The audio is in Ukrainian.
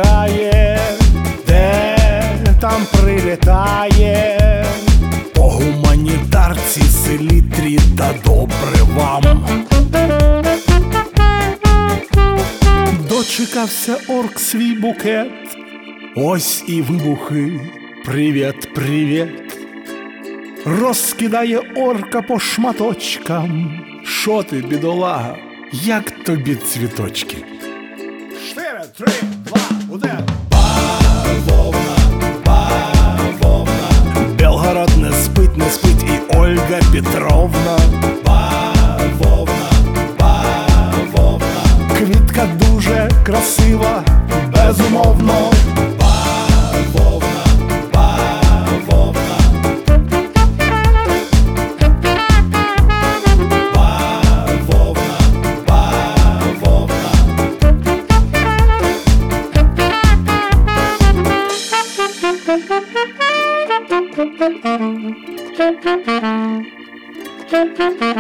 чекає, де там прилітає. По гуманітарці, селітрі та добре вам. Дочекався орк свій букет, ось і вибухи. Привіт, привіт. Розкидає орка по шматочкам. Шо ти, бідолага, як тобі цвіточки? 4, 3, 2, 1. Бавовна, бавовна. Белгород не спить і Ольга Петровна. Бавовна, бавовна. Квітка дуже красива, безумовно. Бавовна, бавовна. Бавовна, бавовна. Thank you.